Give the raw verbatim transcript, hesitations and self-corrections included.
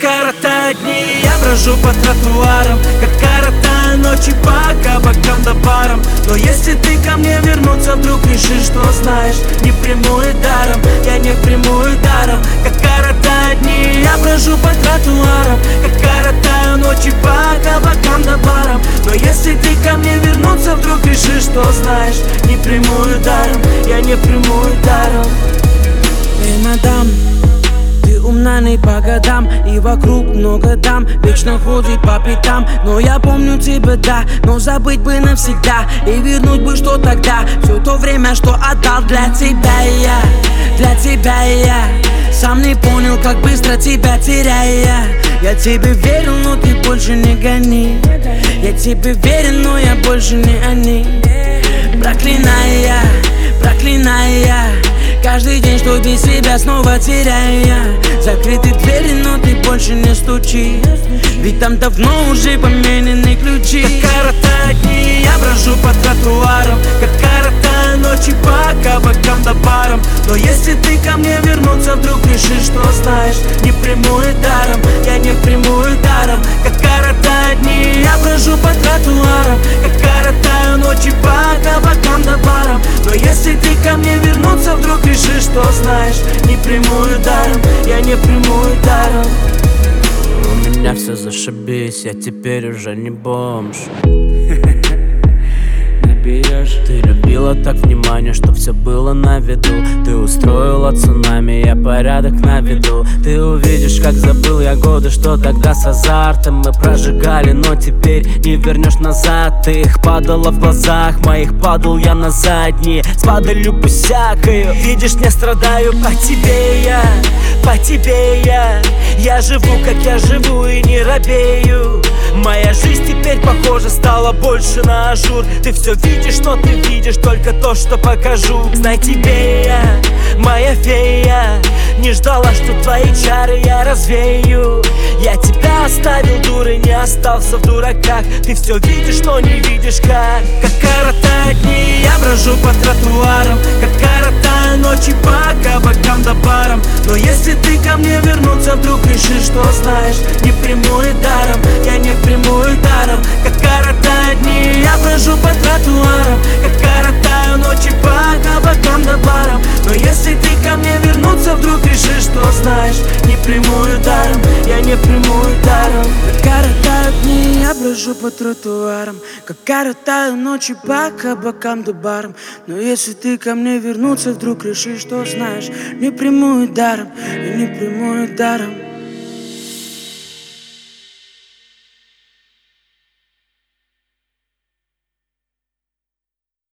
коротают дни, я брожу по тротуарам, как коротаю ночи по кабакам да барам. Но если ты ко мне вернуться вдруг решишь, что знаешь, не приму и даром, я не приму и даром. Как коротают дни, я брожу по тротуарам, как коротаю ночи по кабакам да барам. Но если ты ко мне вернуться вдруг решишь, что знаешь, не приму и даром, я не приму и даром. Эй, мадам, ты умна не по годам, и вокруг много дам, вечно ходит по пятам. Но я помню тебя, да, но забыть бы навсегда, и вернуть бы, что тогда, все то время, что отдал для тебя я, для тебя я. Сам не понял, как быстро тебя теряя. Я тебе верил, но ты больше не гони. Я тебе верен, но я больше не они. Проклиная, проклиная каждый день, что без себя снова теряя. Закрыты двери, но ты больше не стучи, ведь там давно уже поменены ключи. Как коротают дни, я брожу по тротуарам, как коротаю ночи по кабакам да барам. Но если ты ко мне вернуться вдруг решишь, что знаешь, не приму и даром, я не приму и даром. Как коротают дни, я брожу по тротуарам, как коротаю ночи по кабакам да барам. Но если ты ко мне вернуться вдруг решишь, что знаешь, не приму и даром, я не приму и даром. У меня все зашибись, я теперь уже не бомж. Ты любила так внимание, что все было на виду. Ты устроила цунами, я порядок наведу. Ты увидишь, как забыл я годы, что тогда с азартом мы прожигали, но теперь не вернешь назад. Ты их падала в глазах моих, падал я на задние, с падалью всякою. Видишь, не страдаю по тебе я, по тебе я. Я живу, как я живу, и не робею. Моя жизнь теперь, похоже, стала больше на ажур. Ты все видишь, но ты видишь только то, что покажу. Знай тебе я, моя фея, не ждала, что твои чары я развею. Я тебя оставил дурой, не остался в дураках. Ты все видишь, но не видишь как. Как коротают дни, я брожу по тротуарам, как коротаю ночи по кабакам да барам. Но если ты ко мне вернуться вдруг решишь, что знаешь, не приму и даром, я не приму и даром. Как коротают дни, я брожу по тротуарам, как коротаю ночи по кабакам да барам. Но если ты ко мне вернуться вдруг решишь, что знаешь, не приму и даром, я не приму и даром. Как коротают дни, я брожу по тротуарам, как коротаю ночи по кабакам да барам. Но если ты ко мне вернуться вдруг решишь, что знаешь, не приму и даром, я не приму и даром.